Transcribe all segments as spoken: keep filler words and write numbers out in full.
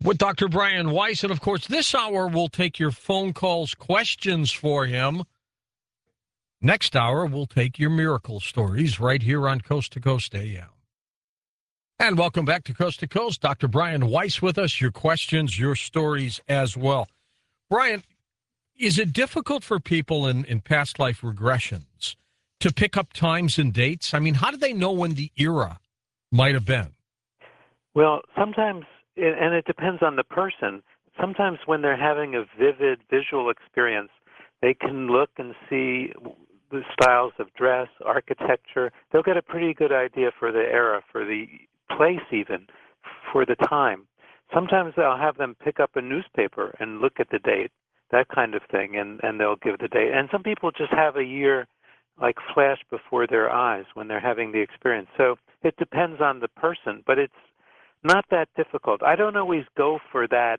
With Doctor Brian Weiss. And, of course, this hour we'll take your phone calls, questions for him. Next hour, we'll take your miracle stories right here on Coast to Coast A M. And welcome back to Coast to Coast. Doctor Brian Weiss with us, your questions, your stories as well. Brian, is it difficult for people in, in past life regressions to pick up times and dates? I mean, how do they know when the era might have been? Well, sometimes, and it depends on the person, sometimes when they're having a vivid visual experience, they can look and see the styles of dress, architecture. They'll get a pretty good idea for the era, for the place even, for the time. Sometimes I'll have them pick up a newspaper and look at the date, that kind of thing, and, and they'll give the date. And some people just have a year like flash before their eyes when they're having the experience. So it depends on the person, but it's not that difficult. I don't always go for that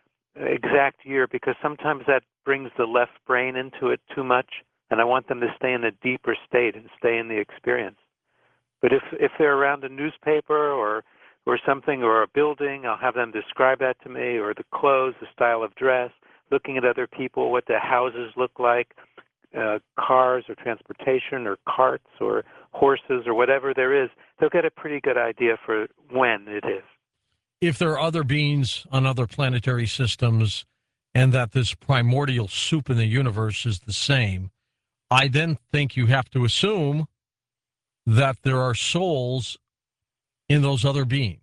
exact year because sometimes that brings the left brain into it too much, and I want them to stay in a deeper state and stay in the experience. But if if they're around a newspaper or or something or a building, I'll have them describe that to me, or the clothes, the style of dress, looking at other people, what their houses look like, uh, cars or transportation or carts or horses or whatever there is. They'll get a pretty good idea for when it is. If there are other beings on other planetary systems and that this primordial soup in the universe is the same, I then think you have to assume that there are souls in those other beings.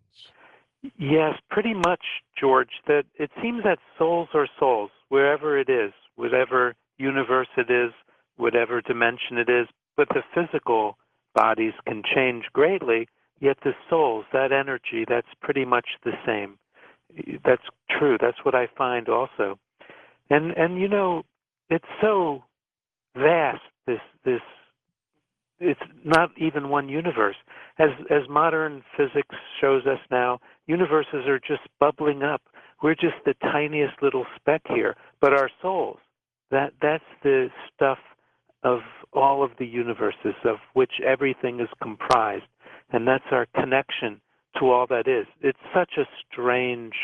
Yes, pretty much, George. That it seems that souls are souls, wherever it is, whatever universe it is, whatever dimension it is, but the physical bodies can change greatly, yet the souls, that energy, that's pretty much the same. That's true. That's what I find also. And, and you know, it's so vast, this this it's not even one universe. As as modern physics shows us now, universes are just bubbling up. We're just the tiniest little speck here. But our souls, that that's the stuff of all of the universes of which everything is comprised. And that's our connection to all that is. It's such a strange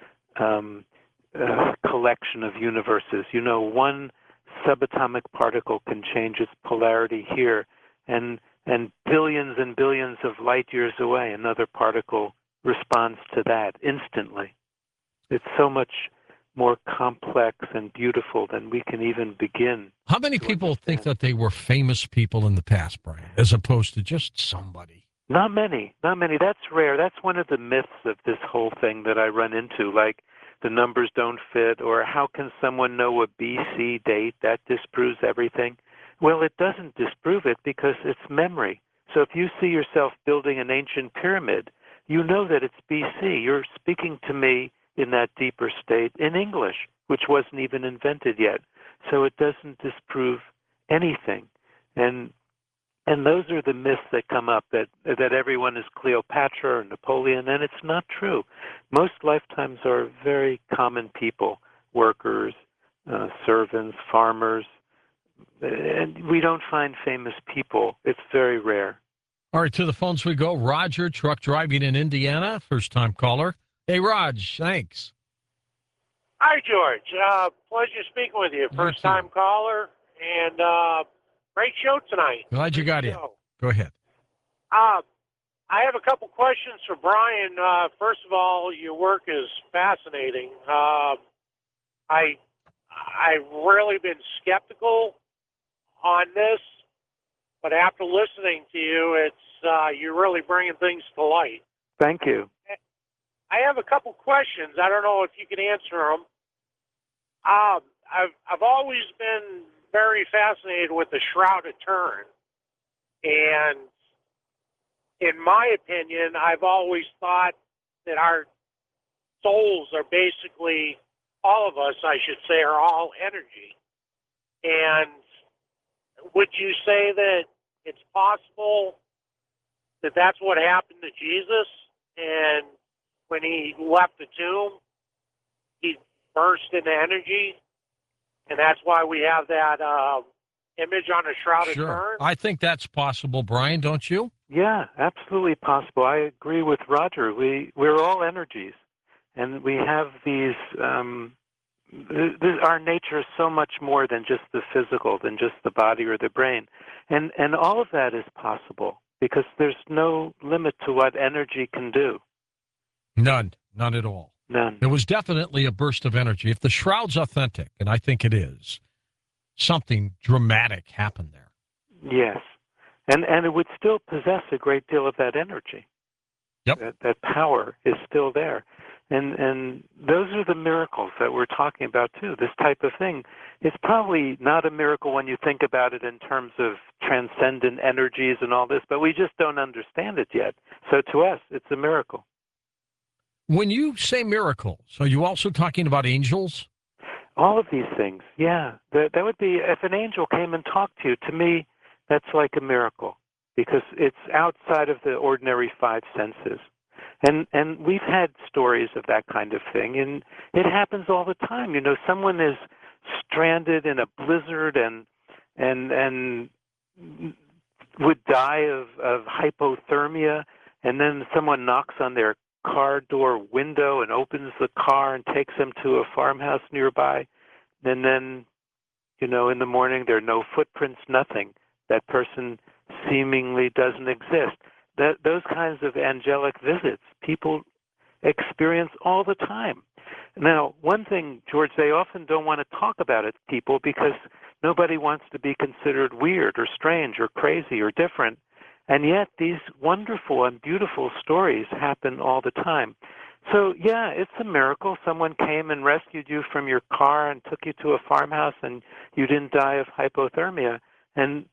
um, uh, collection of universes. You know, one subatomic particle can change its polarity here, and and billions and billions of light years away, another particle responds to that instantly. It's so much more complex and beautiful than we can even begin. How many people understand. think that they were famous people in the past, Brian, as opposed to just somebody? Not many, not many. That's rare. That's one of the myths of this whole thing that I run into, like the numbers don't fit, or how can someone know a B C date? That disproves everything. Well, it doesn't disprove it because it's memory. So if you see yourself building an ancient pyramid, you know that it's B C. You're speaking to me in that deeper state in English, which wasn't even invented yet. So it doesn't disprove anything. And and those are the myths that come up, that that everyone is Cleopatra or Napoleon, and it's not true. Most lifetimes are very common people, workers, uh, servants, farmers, and we don't find famous people. It's very rare. All right, to the phones we go. Roger, truck driving in Indiana, first-time caller. Hey, Raj, thanks. Hi, George. Uh, pleasure speaking with you. First-time caller, and uh, great show tonight. Glad you got in. Go ahead. Uh, I have a couple questions for Brian. Uh, first of all, your work is fascinating. Uh, I, I've really been skeptical on this, but after listening to you, it's uh, you're really bringing things to light. Thank you. I have a couple questions. I don't know if you can answer them. Um, I've I've always been very fascinated with the Shroud of Turin, and in my opinion, I've always thought that our souls are basically, all of us, I should say, are all energy. And would you say that it's possible that that's what happened to Jesus, and when he left the tomb, he burst into energy, and that's why we have that uh, image on the Shroud Sure. of Turin? I think that's possible, Brian, don't you? Yeah, absolutely possible. I agree with Roger. We, we're all energies. And we have these, um, th- th- our nature is so much more than just the physical, than just the body or the brain. And, and all of that is possible because there's no limit to what energy can do. None, none at all. None. There was definitely a burst of energy. If the shroud's authentic, and I think it is, something dramatic happened there. Yes. And and it would still possess a great deal of that energy. Yep. That, that power is still there. And and those are the miracles that we're talking about, too. This type of thing. It's probably not a miracle when you think about it in terms of transcendent energies and all this, but we just don't understand it yet. So to us, it's a miracle. When you say miracles, are you also talking about angels? All of these things, yeah. That, that would be, if an angel came and talked to you, to me, that's like a miracle because it's outside of the ordinary five senses. And and we've had stories of that kind of thing, and it happens all the time. You know, someone is stranded in a blizzard and and and would die of, of hypothermia, and then someone knocks on their car door window and opens the car and takes them to a farmhouse nearby. And then, you know, in the morning there are no footprints, nothing. That person seemingly doesn't exist. That, those kinds of angelic visits people experience all the time. Now, one thing, George, they often don't want to talk about it, people, because nobody wants to be considered weird or strange or crazy or different. And yet these wonderful and beautiful stories happen all the time. So, yeah, it's a miracle. Someone came and rescued you from your car and took you to a farmhouse and you didn't die of hypothermia. And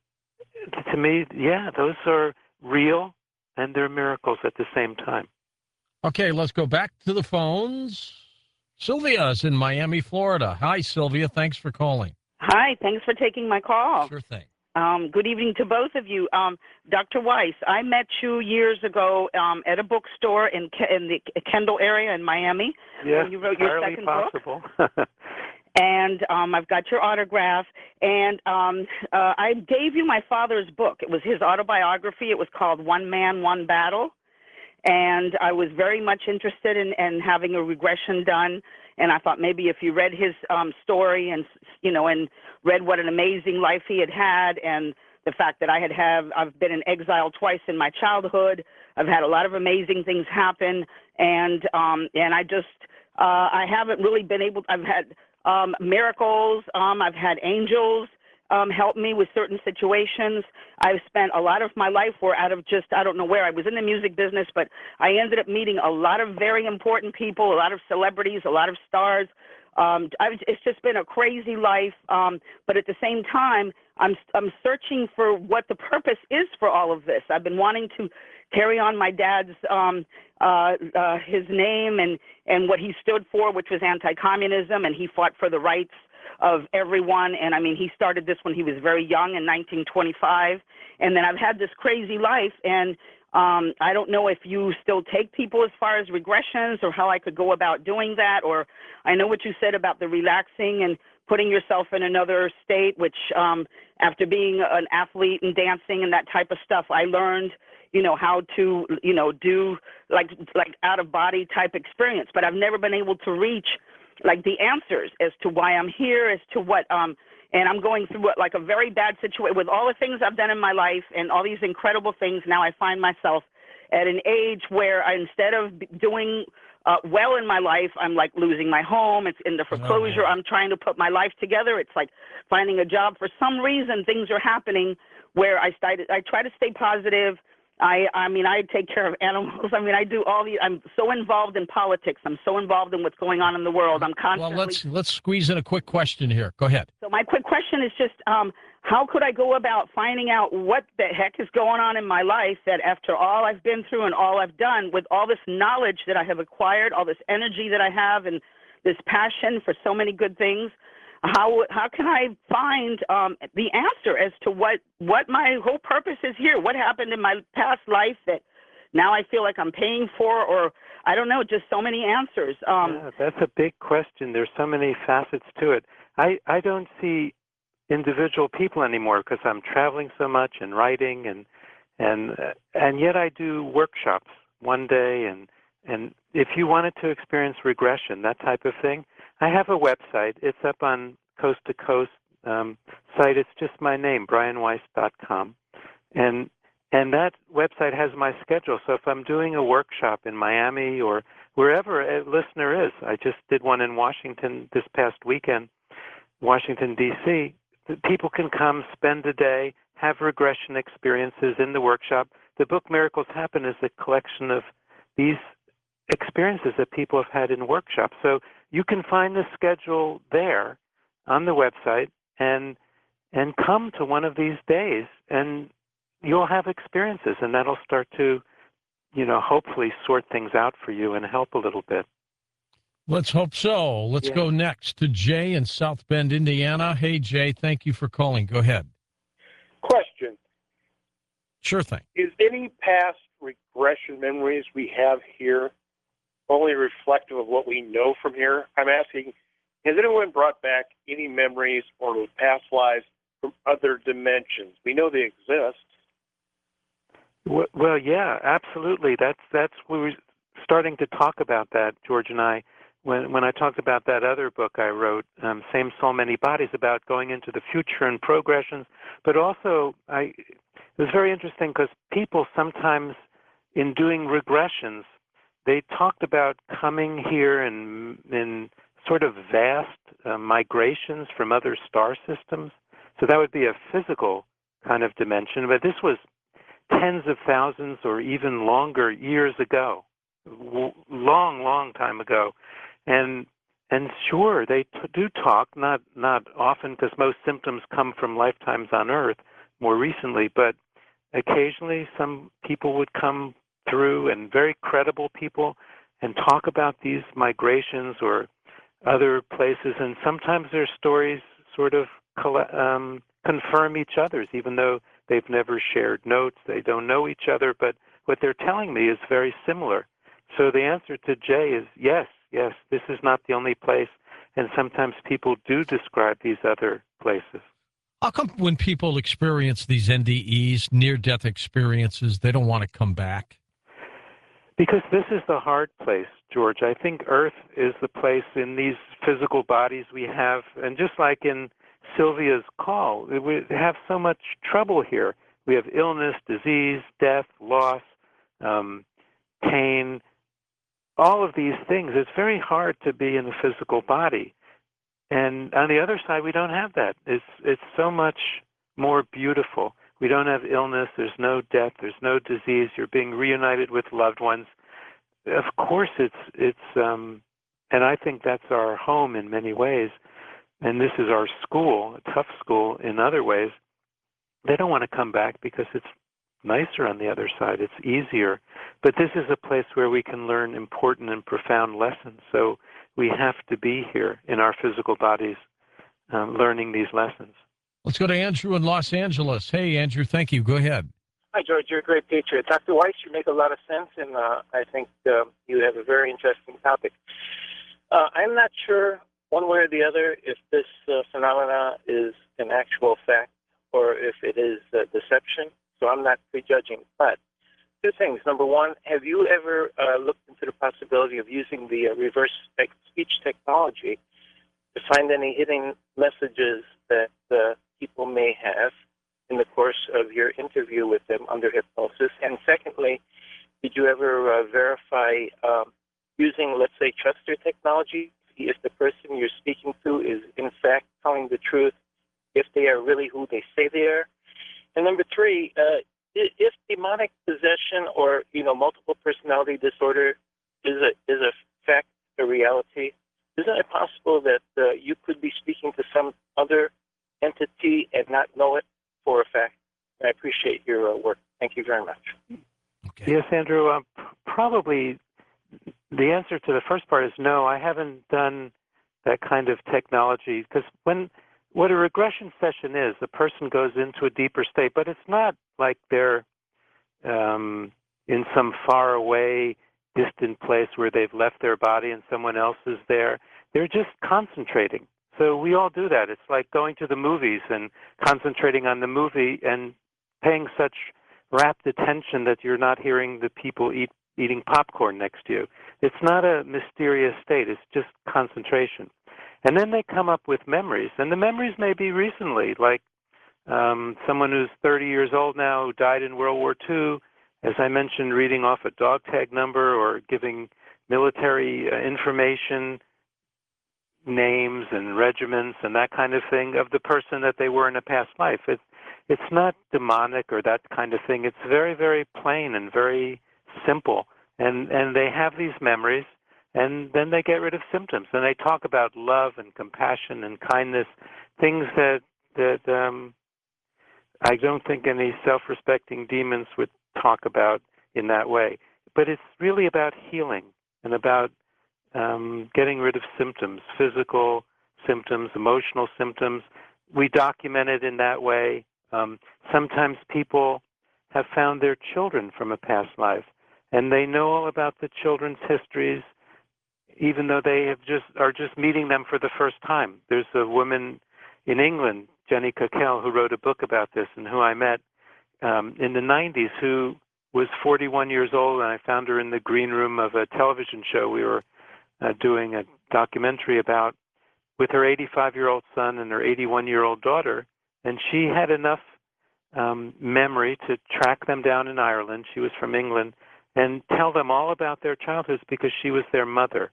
to me, yeah, those are real and they're miracles at the same time. Okay, let's go back to the phones. Sylvia's in Miami, Florida. Hi, Sylvia. Thanks for calling. Hi, thanks for taking my call. Sure thing. Um, good evening to both of you. Um, Doctor Weiss, I met you years ago um, at a bookstore in, Ke- in the Kendall area in Miami. Yes, when you wrote your second possible. book. And um, I've got your autograph. And um, uh, I gave you my father's book. It was his autobiography. It was called One Man, One Battle. And I was very much interested in, in having a regression done. And I thought maybe if you read his um, story and, you know, and read what an amazing life he had had and the fact that I had have, I've been in exile twice in my childhood. I've had a lot of amazing things happen. And, um, and I just, uh, I haven't really been able, I've had um, miracles. Um, I've had angels um, help me with certain situations. I've spent a lot of my life where out of just, I don't know where, I was in the music business, but I ended up meeting a lot of very important people, a lot of celebrities, a lot of stars. Um, I've, it's just been a crazy life, um, but at the same time, I'm, I'm searching for what the purpose is for all of this. I've been wanting to carry on my dad's, um, uh, uh, his name and, and what he stood for, which was anti-communism, and he fought for the rights of everyone. And I mean, he started this when he was very young in nineteen twenty-five. And then I've had this crazy life, and um, I don't know if you still take people as far as regressions or how I could go about doing that. Or I know what you said about the relaxing and putting yourself in another state, which um, after being an athlete and dancing and that type of stuff, I learned, you know, how to, you know, do like like out of body type experience. But I've never been able to reach like the answers as to why I'm here, as to what, um, and I'm going through like a very bad situation with all the things I've done in my life and all these incredible things. Now I find myself at an age where I, instead of doing uh, well in my life, I'm like losing my home. It's in the foreclosure. Oh, I'm trying to put my life together. It's like finding a job. For some reason, things are happening where I started, I try to stay positive. I, I mean, I take care of animals. I mean, I do all the, I'm so involved in politics. I'm so involved in what's going on in the world. I'm constantly. Well, let's, let's squeeze in a quick question here. Go ahead. So my quick question is just, um, how could I go about finding out what the heck is going on in my life that after all I've been through and all I've done with all this knowledge that I have acquired, all this energy that I have and this passion for so many good things, How how can I find um, the answer as to what, what my whole purpose is here? What happened in my past life that now I feel like I'm paying for, or I don't know, just so many answers. Um, yeah, that's a big question. There's so many facets to it. I, I don't see individual people anymore because I'm traveling so much and writing, and and uh, and yet I do workshops one day and And if you wanted to experience regression, that type of thing, I have a website. It's up on Coast to Coast um, site. It's just my name, brian weiss dot com. And and that website has my schedule. So if I'm doing a workshop in Miami or wherever a listener is, I just did one in Washington this past weekend, Washington, D C, people can come, spend a day, have regression experiences in the workshop. The book Miracles Happen is a collection of these experiences that people have had in workshops. So you can find the schedule there on the website and and come to one of these days, and you'll have experiences, and that'll start to, you know, hopefully sort things out for you and help a little bit. Let's hope so. Let's Yeah. go next to Jay in South Bend, Indiana. Hey, Jay, thank you for calling. Go ahead. Question. Sure thing. Is any past regression memories we have here only reflective of what we know from here? I'm asking, has anyone brought back any memories or past lives from other dimensions? We know they exist. Well, yeah, absolutely. That's that's we were starting to talk about that, George and I, when when I talked about that other book I wrote, um, Same Soul, Many Bodies, about going into the future and progressions. But also, I it was very interesting because people sometimes, in doing regressions, they talked about coming here in in sort of vast uh, migrations from other star systems. So that would be a physical kind of dimension, but this was tens of thousands or even longer years ago, w- long, long time ago. And and sure, they t- do talk, not, not often because most symptoms come from lifetimes on Earth more recently, but occasionally some people would come through, and very credible people, and talk about these migrations or other places. And sometimes their stories sort of um, confirm each other's, even though they've never shared notes, they don't know each other, but what they're telling me is very similar. So the answer to Jay is yes, yes, this is not the only place, and sometimes people do describe these other places. How come when people experience these N D Es, near-death experiences, they don't want to come back? Because this is the hard place, George. I think Earth is the place in these physical bodies we have, and just like in Sylvia's call, we have so much trouble here. We have illness, disease, death, loss, um, pain, all of these things. It's very hard to be in a physical body. And on the other side, we don't have that. It's it's so much more beautiful. We don't have illness. There's no death. There's no disease. You're being reunited with loved ones. Of course, it's it's, um, and I think that's our home in many ways. And this is our school, a tough school in other ways. They don't want to come back because it's nicer on the other side. It's easier. But this is a place where we can learn important and profound lessons. So we have to be here in our physical bodies um, learning these lessons. Let's go to Andrew in Los Angeles. Hey, Andrew, thank you. Go ahead. Hi, George. You're a great patriot. Doctor Weiss, you make a lot of sense, and uh, I think uh, you have a very interesting topic. Uh, I'm not sure one way or the other if this uh, phenomena is an actual fact or if it is uh, deception, so I'm not prejudging. But two things. Number one, have you ever uh, looked into the possibility of using the uh, reverse speech technology to find any hidden messages that uh, people may have in the course of your interview with them under hypnosis? And secondly, did you ever uh, verify um, using, let's say, Truster technology, if the person you're speaking to is in fact telling the truth, if they are really who they say they are? And number three, uh, if demonic possession or, you know, multiple personality disorder is a is a fact, a reality, isn't it possible that uh, you could be speaking to some other entity and not know it for a fact? I appreciate your uh, work. Thank you very much. Okay. Yes, Andrew, um, probably the answer to the first part is no. I haven't done that kind of technology because when what a regression session is, the person goes into a deeper state, but it's not like they're um, in some far away, distant place where they've left their body and someone else is there. They're just concentrating. So we all do that. It's like going to the movies and concentrating on the movie and paying such rapt attention that you're not hearing the people eat, eating popcorn next to you. It's not a mysterious state. It's just concentration. And then they come up with memories. And the memories may be recently, like um, someone who's thirty years old now who died in World War Two, as I mentioned, reading off a dog tag number or giving military uh, information, names and regiments and that kind of thing of the person that they were in a past life. It, it's not demonic or that kind of thing. It's very, very plain and very simple. And, and they have these memories, and then they get rid of symptoms. And they talk about love and compassion and kindness, things that, that um, I don't think any self-respecting demons would talk about in that way. But it's really about healing and about um, getting rid of symptoms, physical symptoms, emotional symptoms. We document it in that way. Um, sometimes people have found their children from a past life, and they know all about the children's histories, even though they have just are just meeting them for the first time. There's a woman in England, Jenny Cockell, who wrote a book about this and who I met um, in the nineties, who was forty-one years old, and I found her in the green room of a television show we were uh, doing a documentary about, with her eighty-five-year-old son and her eighty-one-year-old daughter, and she had enough um, memory to track them down in Ireland. She was from England, and tell them all about their childhoods because she was their mother,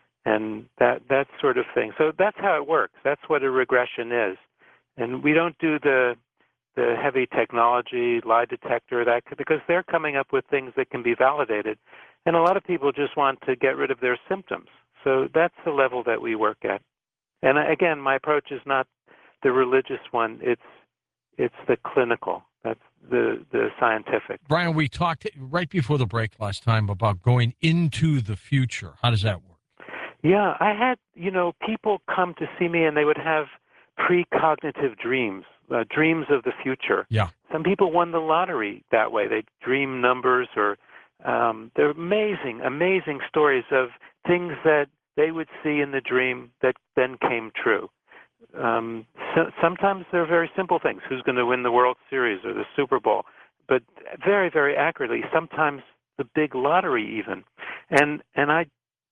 and that that sort of thing. So that's how it works. That's what a regression is, and we don't do the the heavy technology, lie detector, that because they're coming up with things that can be validated. And a lot of people just want to get rid of their symptoms. So that's the level that we work at. And again, my approach is not the religious one. It's it's the clinical. That's the, the scientific. Brian, we talked right before the break last time about going into the future. How does that work? Yeah, I had, you know, people come to see me and they would have precognitive dreams. Uh, dreams of the future. Yeah. Some people won the lottery that way. They dream numbers, or um, they're amazing, amazing stories of things that they would see in the dream that then came true. Um, so, sometimes they're very simple things. Who's going to win the World Series or the Super Bowl? But very, very accurately. Sometimes the big lottery even. And and I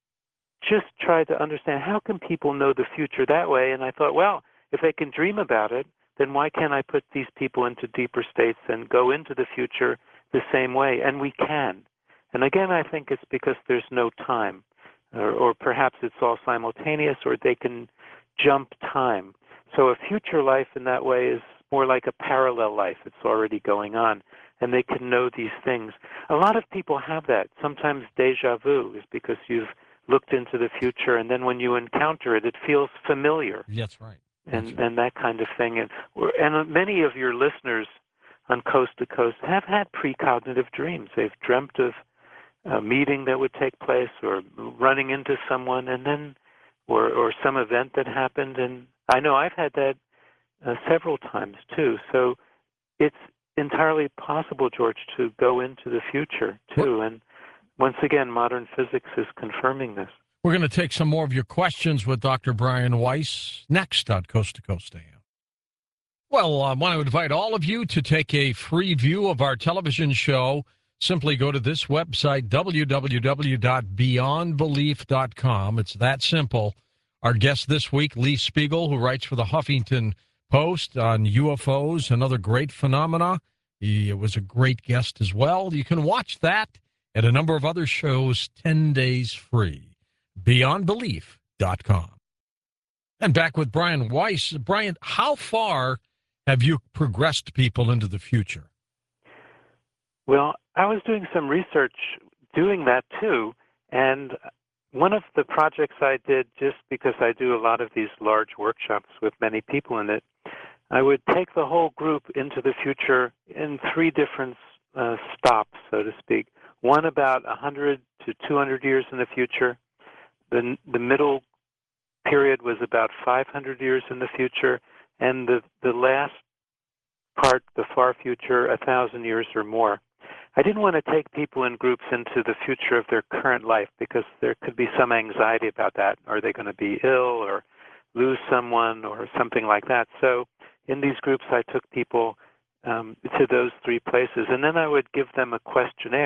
just tried to understand, how can people know the future that way? And I thought, well, if they can dream about it, then why can't I put these people into deeper states and go into the future the same way? And we can. And again, I think it's because there's no time, or, or perhaps it's all simultaneous, or they can jump time. So a future life in that way is more like a parallel life. It's already going on, and they can know these things. A lot of people have that. Sometimes deja vu is because you've looked into the future, and then when you encounter it, it feels familiar. That's right. And and that kind of thing. And and many of your listeners on Coast to Coast have had precognitive dreams. They've dreamt of a meeting that would take place, or running into someone, and then, or or some event that happened. And I know I've had that uh, several times too. So it's entirely possible, George, to go into the future too. And once again, modern physics is confirming this. We're going to take some more of your questions with Doctor Brian Weiss next on Coast to Coast A M. Well, I want to invite all of you to take a free view of our television show. Simply go to this website, w w w dot beyond belief dot com. It's that simple. Our guest this week, Lee Spiegel, who writes for the Huffington Post on U F Os and other great phenomena. He was a great guest as well. You can watch that and a number of other shows ten days free. beyond belief dot com. And back with Brian Weiss. Brian, how far have you progressed people into the future? Well, I was doing some research doing that too, and one of the projects I did, just because I do a lot of these large workshops with many people in it, I would take the whole group into the future in three different uh, stops, so to speak. One about one hundred to two hundred years in the future. The, the middle period was about five hundred years in the future, and the, the last part, the far future, one thousand years or more. I didn't want to take people in groups into the future of their current life because there could be some anxiety about that. Are they going to be ill or lose someone or something like that? So in these groups, I took people um, to those three places, and then I would give them a questionnaire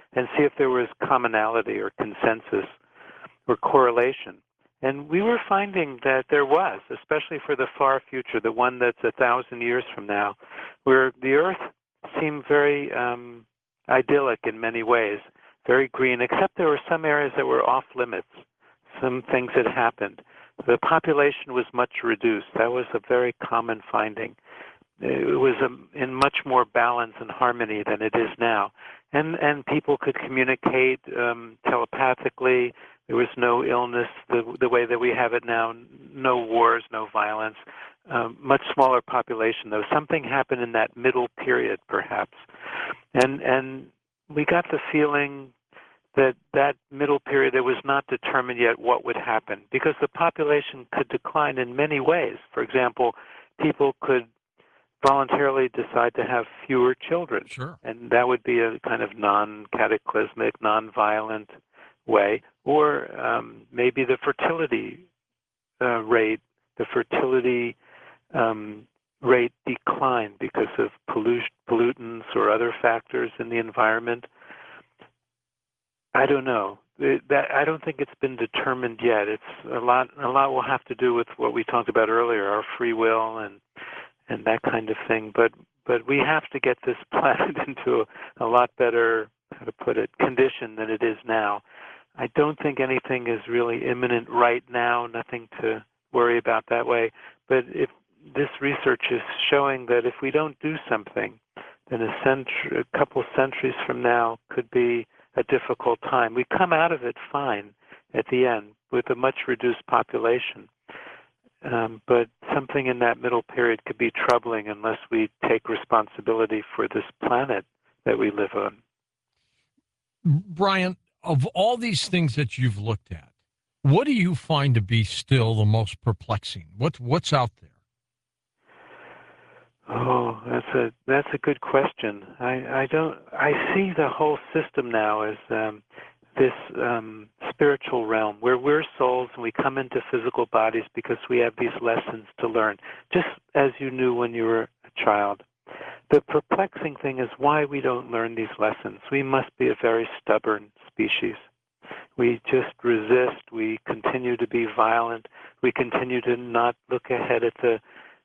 and see if there was commonality or consensus or correlation. And we were finding that there was, especially for the far future, the one that's a thousand years from now, where the Earth seemed very um, idyllic in many ways, very green, except there were some areas that were off limits, some things had happened. The population was much reduced. That was a very common finding. It was um, in much more balance and harmony than it is now. And and people could communicate um, telepathically. There was no illness the, the way that we have it now, no wars, no violence, um, much smaller population, though. Something happened in that middle period, perhaps. And and we got the feeling that that middle period, it was not determined yet what would happen, because the population could decline in many ways. For example, people could voluntarily decide to have fewer children. Sure. And that would be a kind of non-cataclysmic, non-violent way. Or um, maybe the fertility uh, rate, the fertility um, rate declined because of pollu- pollutants or other factors in the environment. I don't know. It, that, I don't think it's been determined yet. It's a lot. A lot will have to do with what we talked about earlier, our free will and and that kind of thing. But but we have to get this planet into a, a lot better, how to put it, condition than it is now. I don't think anything is really imminent right now. Nothing to worry about that way. But if this research is showing that if we don't do something, then a, century, a couple centuries from now could be a difficult time. We come out of it fine at the end with a much reduced population. Um, but something in that middle period could be troubling unless we take responsibility for this planet that we live on. Brian, of all these things that you've looked at, what do you find to be still the most perplexing? What, what's out there? Oh, that's a that's a good question. I, I don't I see the whole system now as um, this um, spiritual realm where we're souls and we come into physical bodies because we have these lessons to learn, just as you knew when you were a child. The perplexing thing is why we don't learn these lessons. We must be a very stubborn species. We just resist. We continue to be violent. We continue to not look ahead at the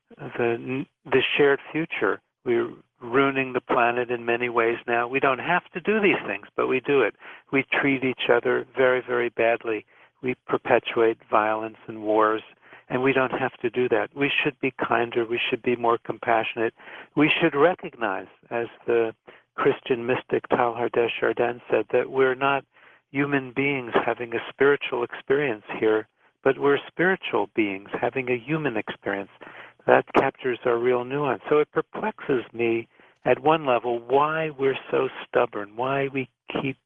the the shared future. We're ruining the planet in many ways now. We don't have to do these things, but we do it. We treat each other very, very badly. We perpetuate violence and wars, and we don't have to do that. We should be kinder. We should be more compassionate. We should recognize, as the Christian mystic Teilhard de Chardin said, that we're not human beings having a spiritual experience here, but we're spiritual beings having a human experience. That captures our real nuance. So it perplexes me at one level why we're so stubborn, why we keep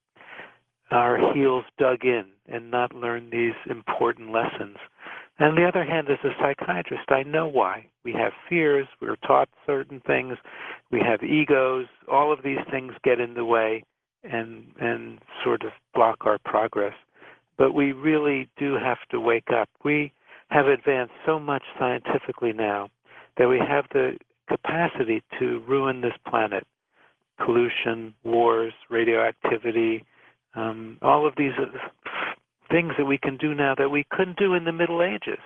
our heels dug in and not learn these important lessons. And on the other hand, as a psychiatrist, I know why. We have fears, we're taught certain things, we have egos, all of these things get in the way and and sort of block our progress. But we really do have to wake up. We have advanced so much scientifically now that we have the capacity to ruin this planet. Pollution, wars, radioactivity, um, all of these things that we can do now that we couldn't do in the Middle Ages.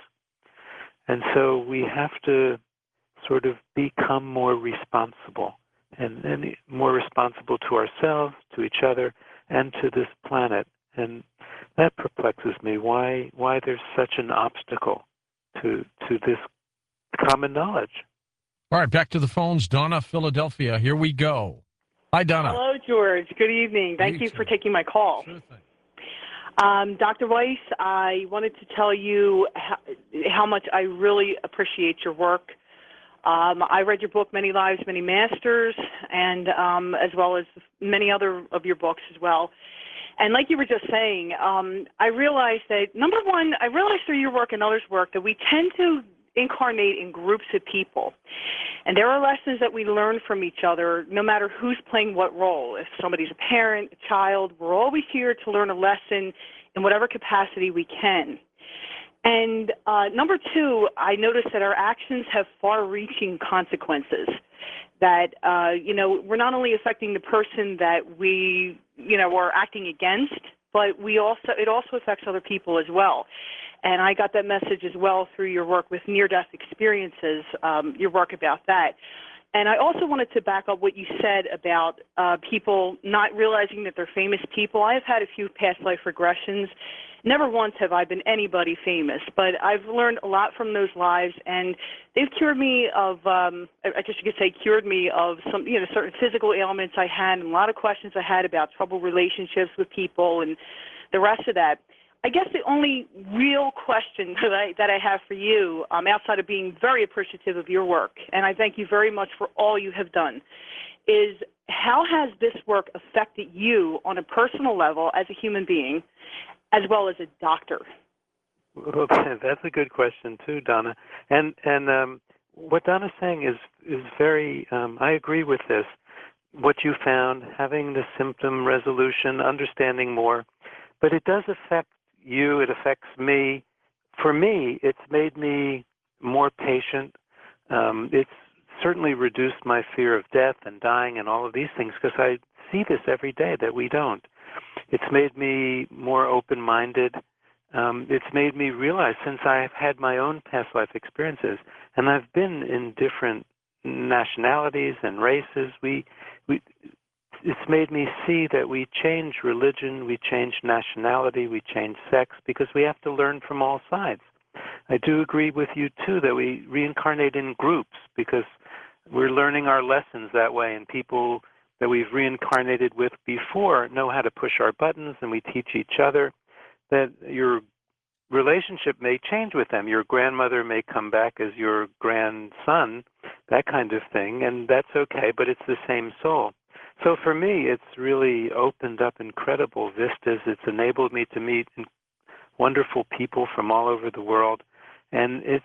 And so we have to sort of become more responsible, and, and more responsible to ourselves, to each other, and to this planet. And that perplexes me, why why there's such an obstacle to to this common knowledge. All right, back to the phones. Donna, Philadelphia. Here we go. Hi, Donna. Hello, George. Good evening. Thank You you for too. taking my call. Sure thing. Um, Doctor Weiss, I wanted to tell you how, how much I really appreciate your work. Um, I read your book, Many Lives, Many Masters, and um, as well as many other of your books as well. And like you were just saying, um, I realized that, number one, I realized through your work and others' work that we tend to incarnate in groups of people. And there are lessons that we learn from each other, no matter who's playing what role. If somebody's a parent, a child, we're always here to learn a lesson in whatever capacity we can. And uh, number two, I noticed that our actions have far-reaching consequences. that, uh, you know, we're not only affecting the person that we, you know, are acting against, but we also, it also affects other people as well. And I got that message as well through your work with near-death experiences, um, your work about that. And I also wanted to back up what you said about uh, people not realizing that they're famous people. I have had a few past life regressions. Never once have I been anybody famous, but I've learned a lot from those lives, and they've cured me of, um, I guess you could say cured me of some, you know, certain physical ailments I had and a lot of questions I had about troubled relationships with people and the rest of that. I guess the only real question that I, that I have for you, um, outside of being very appreciative of your work, and I thank you very much for all you have done, is how has this work affected you on a personal level as a human being, as well as a doctor? Well, that's a good question too, Donna. And and um, what Donna's saying is is very. Um, I agree with this. What you found, having the symptom resolution, understanding more, but it does affect you. It affects me. For me, it's made me more patient. Um, it's certainly reduced my fear of death and dying and all of these things because I see this every day that we don't. It's made me more open-minded. Um, it's made me realize, since I've had my own past life experiences, and I've been in different nationalities and races, we, we, it's made me see that we change religion, we change nationality, we change sex, because we have to learn from all sides. I do agree with you, too, that we reincarnate in groups because we're learning our lessons that way, and people that we've reincarnated with before know how to push our buttons, and we teach each other that your relationship may change with them. Your grandmother may come back as your grandson, that kind of thing, and that's okay, but it's the same soul. So for me, it's really opened up incredible vistas. It's enabled me to meet wonderful people from all over the world, and it's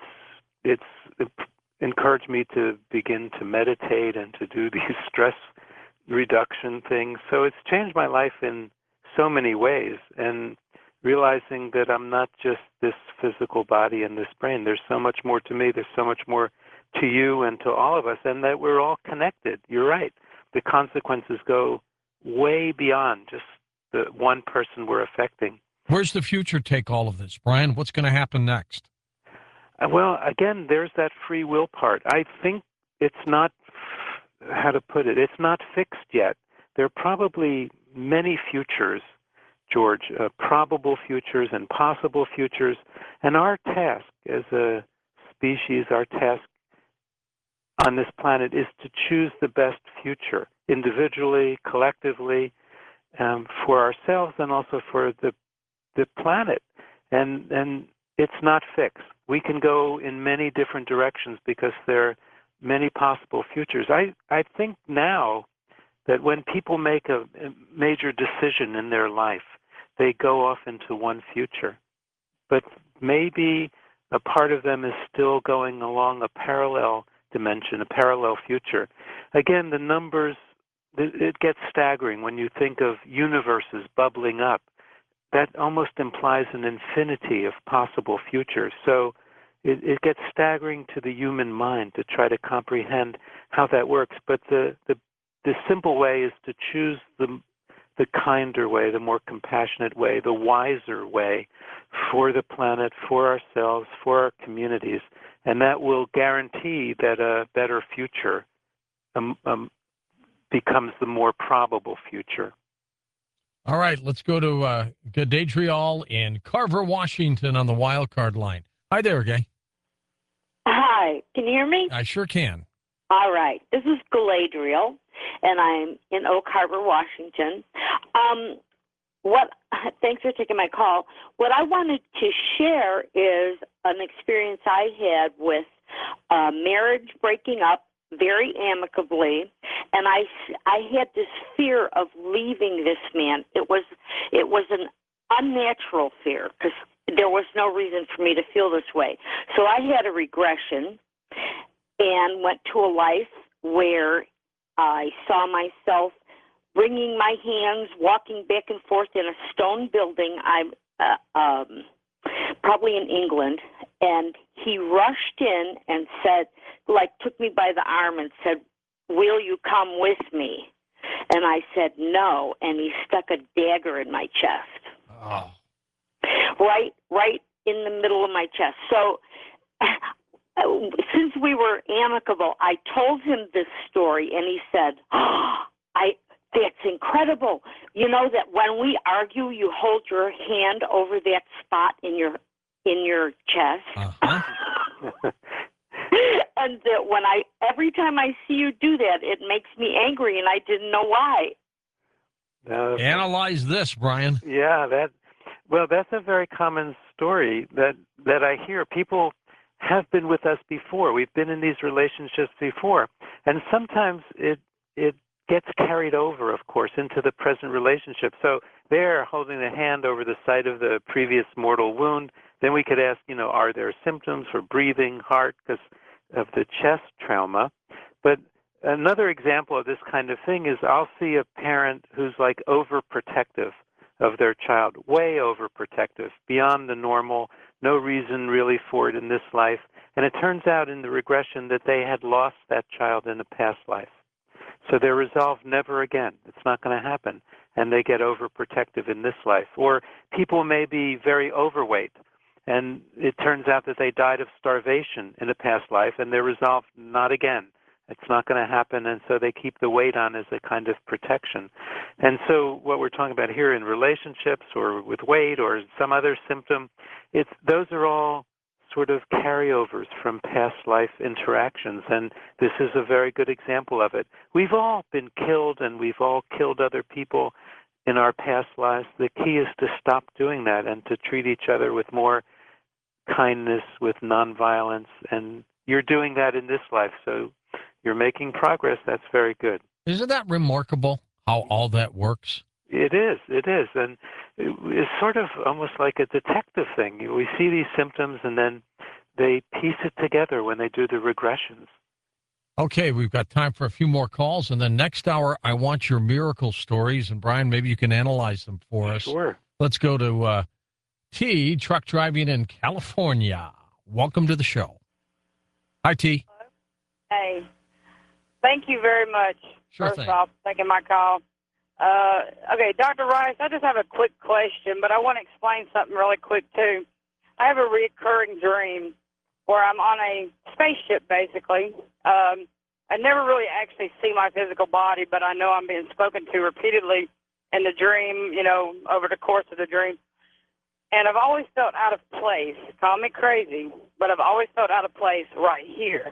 it's encouraged me to begin to meditate and to do these stress reduction things. So it's changed my life in so many ways, and realizing that I'm not just this physical body and this brain. There's so much more to me. There's so much more to you and to all of us, and that we're all connected. You're right. The consequences go way beyond just the one person we're affecting. Where's the future take all of this, Brian? What's going to happen next? Uh, well, again, there's that free will part. I think it's not, how to put it, it's not fixed yet. There are probably many futures, George, uh, probable futures and possible futures. And our task as a species, our task on this planet is to choose the best future, individually, collectively, um, for ourselves and also for the the planet. And and it's not fixed. We can go in many different directions because there are many possible futures. I, I think now that when people make a major decision in their life, they go off into one future. But maybe a part of them is still going along a parallel dimension, a parallel future. Again, the numbers, it gets staggering when you think of universes bubbling up. That almost implies an infinity of possible futures. So it, it gets staggering to the human mind to try to comprehend how that works. But the, the, the simple way is to choose the the kinder way, the more compassionate way, the wiser way for the planet, for ourselves, for our communities. And that will guarantee that a better future um, um, becomes the more probable future. All right, let's go to uh, Gadadriel in Carver, Washington on the wild card line. Hi there, Gay. Hi, can you hear me? I sure can. All right, this is Galadriel, and I'm in Oak Harbor, Washington. Um, what? Thanks for taking my call. What I wanted to share is an experience I had with uh, marriage breaking up very amicably, and I, I had this fear of leaving this man. It was it was an unnatural fear because there was no reason for me to feel this way. So I had a regression and went to a life where I saw myself wringing my hands, walking back and forth in a stone building. I'm uh, um, probably in England, and he rushed in and said, like, took me by the arm and said, will you come with me? And I said no, and he stuck a dagger in my chest. Oh. Right, right in the middle of my chest. So since we were amicable, I told him this story, and he said, oh, I, that's incredible. You know that when we argue, you hold your hand over that spot in your in your chest. Uh-huh. And that when I, every time I see you do that, it makes me angry, and I didn't know why. Uh, Analyze this, Brian. Yeah, that. Well, that's a very common story that that I hear. People have been with us before. We've been in these relationships before, and sometimes it it gets carried over, of course, into the present relationship. So they're holding a hand over the site of the previous mortal wound. Then we could ask, you know, are there symptoms for breathing, heart, because of the chest trauma? But another example of this kind of thing is I'll see a parent who's like overprotective of their child, way overprotective, beyond the normal, no reason really for it in this life. And it turns out in the regression that they had lost that child in a past life. So they're resolved never again. It's not going to happen. And they get overprotective in this life. Or people may be very overweight, and it turns out that they died of starvation in a past life, and they're resolved not again. It's not going to happen, and so they keep the weight on as a kind of protection. And so what we're talking about here in relationships or with weight or some other symptom, it's those are all sort of carryovers from past life interactions, and this is a very good example of it. We've all been killed, and we've all killed other people in our past lives. The key is to stop doing that and to treat each other with more kindness, with nonviolence, and you're doing that in this life, so you're making progress. That's very good. Isn't that remarkable how all that works? It is, it is, and it's sort of almost like a detective thing. We see these symptoms, and then they piece it together when they do the regressions. Okay, we've got time for a few more calls, and then next hour, I want your miracle stories, and Brian, maybe you can analyze them for us. Sure. Let's go to uh, T, truck driving in California. Welcome to the show. Hi, T. Hey, thank you very much. Sure First thing. off, taking my call. Uh, okay, Doctor Rice, I just have a quick question, but I want to explain something really quick, too. I have a recurring dream where I'm on a spaceship, basically. Um, I never really actually see my physical body, but I know I'm being spoken to repeatedly in the dream, you know, over the course of the dream. And I've always felt out of place. Call me crazy, but I've always felt out of place right here.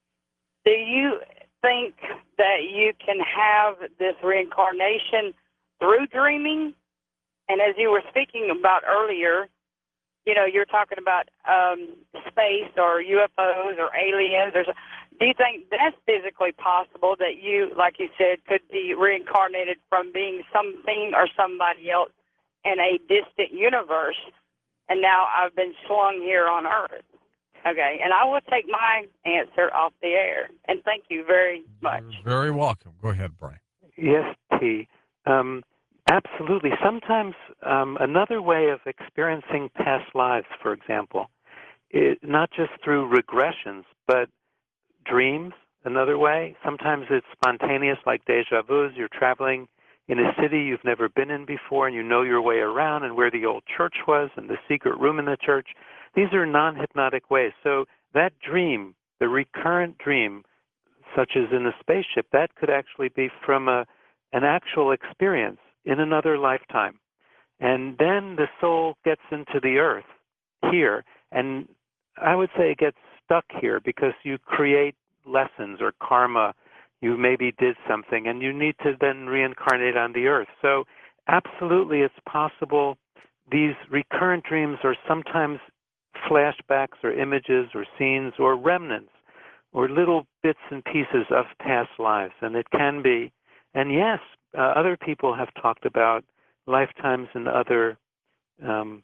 Do you think that you can have this reincarnation through dreaming? And as you were speaking about earlier, you know, you're talking about um, space or U F Os or aliens. There's a, do you think that's physically possible that you, like you said, could be reincarnated from being something or somebody else in a distant universe, and now I've been slung here on Earth? Okay, and I will take my answer off the air. And thank you very much. You're very welcome. Go ahead, Brian. Yes, T. Um, absolutely. Sometimes um, another way of experiencing past lives, for example, is not just through regressions, but dreams, another way. Sometimes it's spontaneous, like deja vus. You're traveling in a city you've never been in before, and you know your way around and where the old church was and the secret room in the church. These are non-hypnotic ways. So that dream, the recurrent dream, such as in a spaceship, that could actually be from a, an actual experience in another lifetime. And then the soul gets into the earth here, and I would say it gets stuck here because you create lessons or karma. You maybe did something, and you need to then reincarnate on the earth. So absolutely it's possible. These recurrent dreams are sometimes flashbacks or images or scenes or remnants or little bits and pieces of past lives, and it can be. And yes, uh, other people have talked about lifetimes in other um,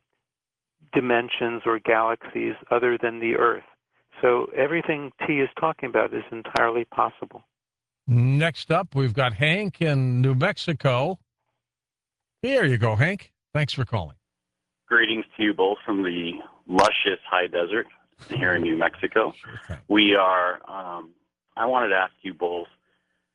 dimensions or galaxies other than the Earth. So everything T is talking about is entirely possible. Next up, we've got Hank in New Mexico. Here you go, Hank. Thanks for calling. Greetings to you both from the luscious high desert here in New Mexico. Sure thing. We are, um, I wanted to ask you both,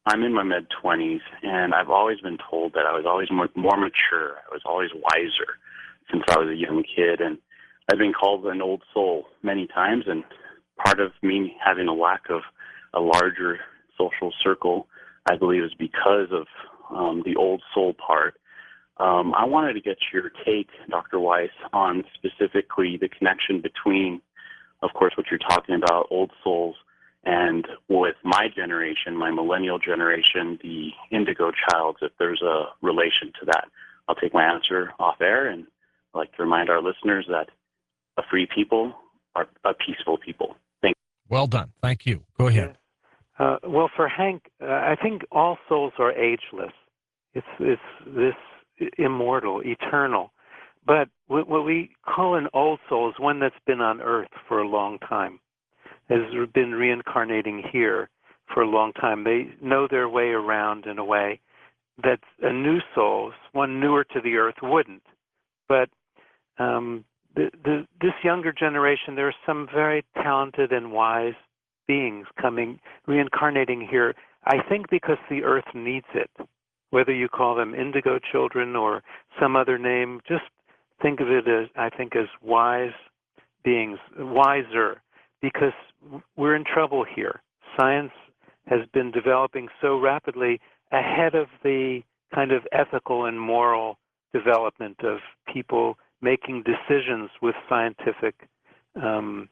I'm in my mid-twenties, and I've always been told that I was always more, more mature. I was always wiser since I was a young kid, and I've been called an old soul many times, and part of me having a lack of a larger social circle, I believe, is because of um, the old soul part. Um, I wanted to get your take, Doctor Weiss, on specifically the connection between, of course, what you're talking about, old souls, and with my generation, my millennial generation, the indigo childs, if there's a relation to that. I'll take my answer off air, and I'd like to remind our listeners that a free people are a peaceful people. Thank you. Well done. Thank you. Go ahead. Uh, well, for Hank, uh, I think all souls are ageless. It's it's this immortal, eternal. But what we call an old soul is one that's been on Earth for a long time, has been reincarnating here for a long time. They know their way around in a way that a new soul, one newer to the Earth, wouldn't. But um, the, the, this younger generation, there are some very talented and wise beings coming, reincarnating here, I think because the Earth needs it. Whether you call them indigo children or some other name, just think of it as, I think, as wise beings, wiser, because we're in trouble here. Science has been developing so rapidly ahead of the kind of ethical and moral development of people making decisions with scientific um,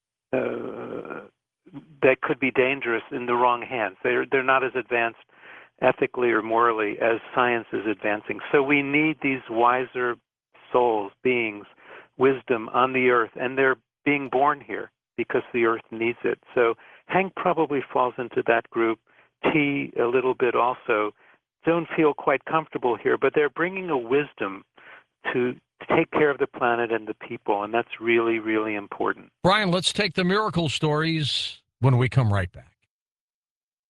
uh, that could be dangerous in the wrong hands. They're, they're not as advanced ethically or morally as science is advancing. So we need these wiser souls, beings, wisdom on the Earth, and they're being born here because the Earth needs it. So Hank probably falls into that group. T a little bit also. Don't feel quite comfortable here, but they're bringing a wisdom to take care of the planet and the people, and that's really, really important. Brian, let's take the miracle stories when we come right back.